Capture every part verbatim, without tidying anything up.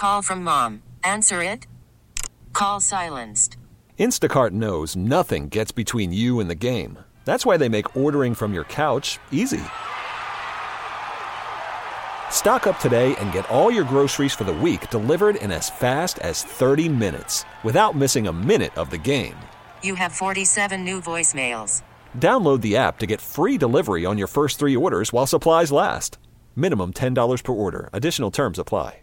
Call from mom. Answer it. Call silenced. Instacart knows nothing gets between you and the game. That's why they make ordering from your couch easy. Stock up today and get all your groceries for the week delivered in as fast as thirty minutes without missing a minute of the game. You have forty-seven new voicemails. Download the app to get free delivery on your first three orders while supplies last. Minimum ten dollars per order. Additional terms apply.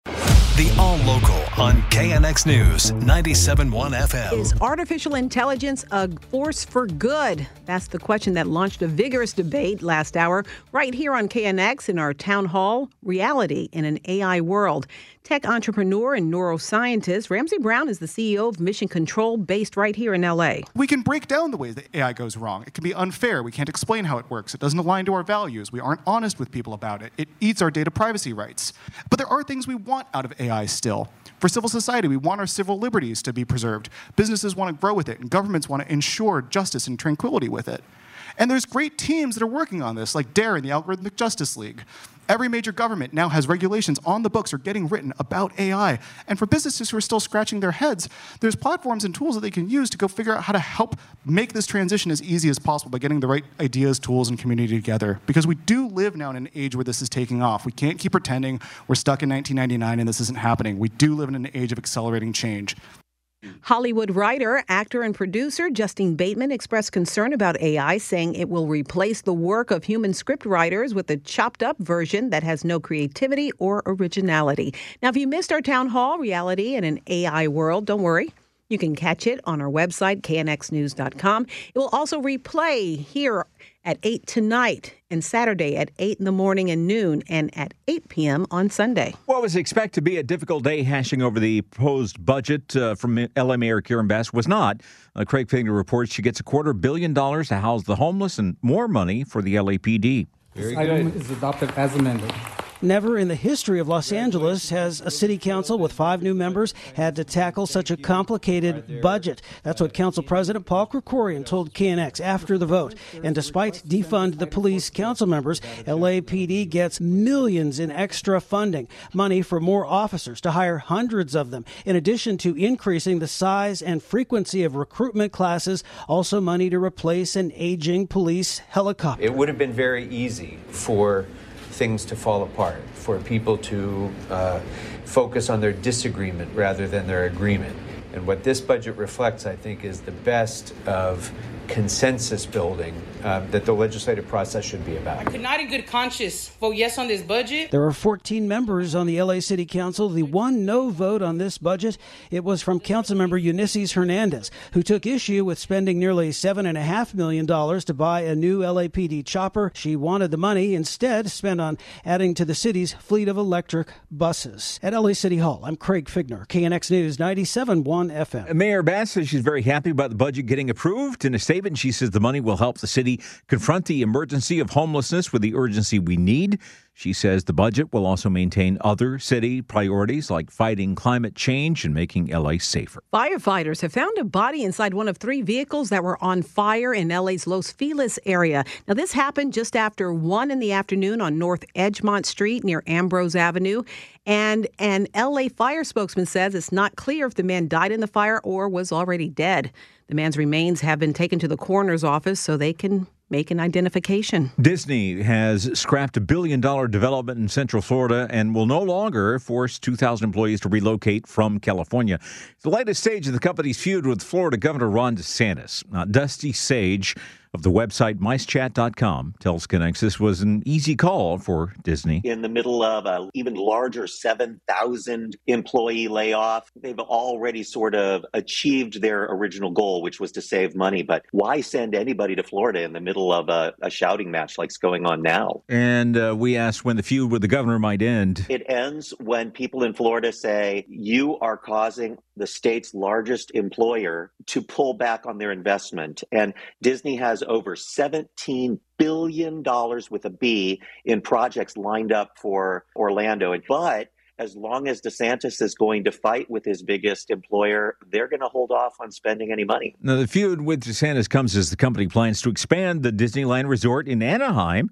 The All Local on K N X News ninety-seven point one F M. Is artificial intelligence a force for good? That's the question that launched a vigorous debate last hour right here on K N X in our town hall, Reality in an A I World. Tech entrepreneur and neuroscientist Ramsey Brown is the C E O of Mission Control, based right here in L A. We can break down the ways that A I goes wrong. It can be unfair. We can't explain how it works. It doesn't align to our values. We aren't honest with people about it. It eats our data privacy rights. But there are things we want out of A I still. For civil society, we want our civil liberties to be preserved. Businesses want to grow with it, and governments want to ensure justice and tranquility with it. And there's great teams that are working on this, like DARE and the Algorithmic Justice League. Every major government now has regulations on the books or getting written about A I. And for businesses who are still scratching their heads, there's platforms and tools that they can use to go figure out how to help make this transition as easy as possible by getting the right ideas, tools, and community together. Because we do live now in an age where this is taking off. We can't keep pretending we're stuck in nineteen ninety-nine and this isn't happening. We do live in an age of accelerating change. Hollywood writer, actor, and producer Justine Bateman expressed concern about A I, saying it will replace the work of human script writers with a chopped-up version that has no creativity or originality. Now, if you missed our town hall, Reality in an A I World, don't worry. You can catch it on our website, K N X news dot com. It will also replay here at eight tonight and Saturday at eight in the morning and noon and at eight p.m. on Sunday. What was expected to be a difficult day hashing over the proposed budget uh, from L A Mayor Karen Bass was not. Uh, Craig Figner reports she gets a quarter billion dollars to house the homeless and more money for the L A P D. Very this item good. Is adopted as amended. Never in the history of Los Angeles has a city council with five new members had to tackle such a complicated budget. That's what Council President Paul Krikorian told K N X after the vote. And despite defund the police council members, L A P D gets millions in extra funding, money for more officers to hire hundreds of them, in addition to increasing the size and frequency of recruitment classes, also money to replace an aging police helicopter. It would have been very easy for things to fall apart, for people to uh, focus on their disagreement rather than their agreement. And what this budget reflects, I think, is the best of consensus building uh, that the legislative process should be about. I could not in good conscience vote yes on this budget. There are fourteen members on the L A City Council. The one no vote on this budget, it was from Councilmember Eunices Hernandez, who took issue with spending nearly seven point five million dollars to buy a new L A P D chopper. She wanted the money instead spent on adding to the city's fleet of electric buses. At L A City Hall, I'm Craig Figner, K N X News ninety-seven point one F M. Mayor Bass says she's very happy about the budget getting approved. In a statement, she says the money will help the city confront the emergency of homelessness with the urgency we need. She says the budget will also maintain other city priorities like fighting climate change and making L A safer. Firefighters have found a body inside one of three vehicles that were on fire in L A's Los Feliz area. Now, this happened just after one in the afternoon on North Edgemont Street near Ambrose Avenue. And an L A fire spokesman says it's not clear if the man died in the fire or was already dead. The man's remains have been taken to the coroner's office so they can make an identification. Disney has scrapped a billion dollar development in Central Florida and will no longer force two thousand employees to relocate from California. It's the latest stage of the company's feud with Florida Governor Ron DeSantis. Now, Dusty Sage of the website mice chat dot com tells K N X this was an easy call for Disney. In the middle of an even larger seven thousand employee layoff, they've already sort of achieved their original goal, which was to save money. But why send anybody to Florida in the middle of a, a shouting match like's going on now? And uh, we asked when the feud with the governor might end. It ends when people in Florida say, you are causing the state's largest employer to pull back on their investment. And Disney has over seventeen billion dollars with a B in projects lined up for Orlando. But as long as DeSantis is going to fight with his biggest employer, they're going to hold off on spending any money. Now, the feud with DeSantis comes as the company plans to expand the Disneyland Resort in Anaheim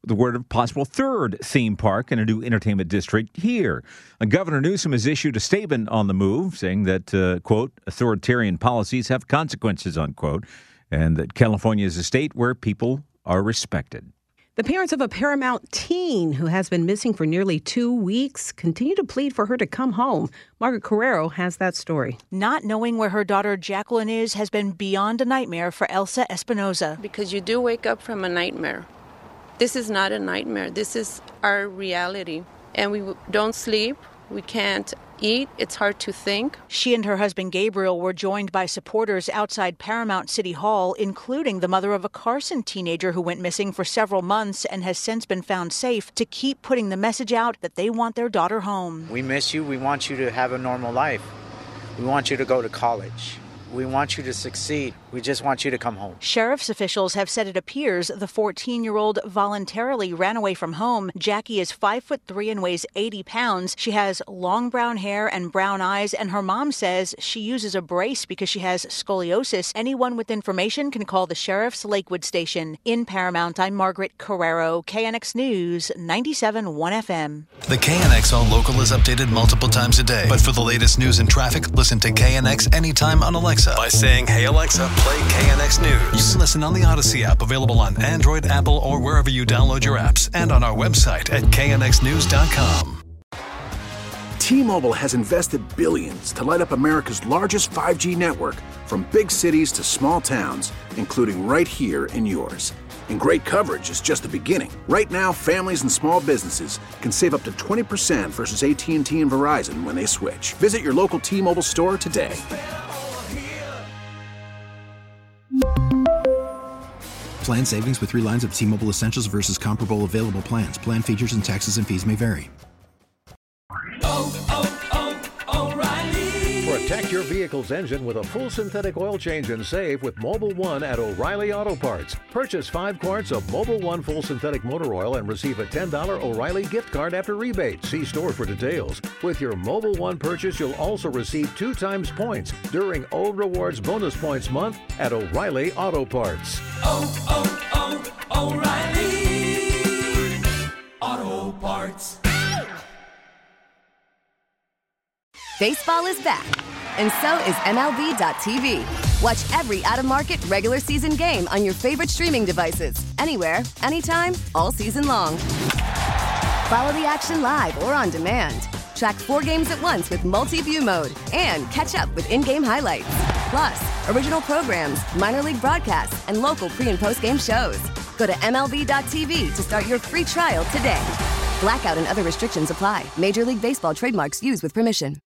the word of a possible third theme park and a new entertainment district here. And Governor Newsom has issued a statement on the move, saying that, uh, quote, authoritarian policies have consequences, unquote, and that California is a state where people are respected. The parents of a Paramount teen who has been missing for nearly two weeks continue to plead for her to come home. Margaret Carrero has that story. Not knowing where her daughter Jacqueline is has been beyond a nightmare for Elsa Espinoza. Because you do wake up from a nightmare. This is not a nightmare. This is our reality. And we don't sleep. We can't eat. It's hard to think. She and her husband Gabriel were joined by supporters outside Paramount City Hall, including the mother of a Carson teenager who went missing for several months and has since been found safe, to keep putting the message out that they want their daughter home. We miss you. We want you to have a normal life. We want you to go to college. We want you to succeed. We just want you to come home. Sheriff's officials have said it appears the fourteen-year-old voluntarily ran away from home. Jackie is five foot three and weighs eighty pounds. She has long brown hair and brown eyes, and her mom says she uses a brace because she has scoliosis. Anyone with information can call the Sheriff's Lakewood station. In Paramount, I'm Margaret Carrero, K N X News, ninety-seven point one F M. The K N X All Local is updated multiple times a day. But for the latest news and traffic, listen to K N X anytime on Alexa by saying, "Hey Alexa, play K N X News." You can listen on the Odyssey app, available on Android, Apple, or wherever you download your apps, and on our website at K N X news dot com. T-Mobile has invested billions to light up America's largest five G network, from big cities to small towns, including right here in yours. And great coverage is just the beginning. Right now, families and small businesses can save up to twenty percent versus A T and T and Verizon when they switch. Visit your local T-Mobile store today. Plan savings with three lines of T-Mobile Essentials versus comparable available plans. Plan features and taxes and fees may vary. Oh, oh, oh, O'Reilly. Protect your vehicle's engine with a full synthetic oil change and save with Mobil one at O'Reilly Auto Parts. Purchase five quarts of Mobil one full synthetic motor oil and receive a ten dollars O'Reilly gift card after rebate. See store for details. With your Mobil one purchase, you'll also receive two times points during O Rewards Bonus Points Month at O'Reilly Auto Parts. Oh, oh, oh, O'Reilly Auto Parts. Baseball is back, and so is M L B dot T V. Watch every out-of-market regular season game on your favorite streaming devices, anywhere, anytime, all season long. Follow the action live or on demand. Track four games at once with multi-view mode, and catch up with in-game highlights. Plus, original programs, minor league broadcasts, and local pre- and post-game shows. Go to M L B dot T V to start your free trial today. Blackout and other restrictions apply. Major League Baseball trademarks used with permission.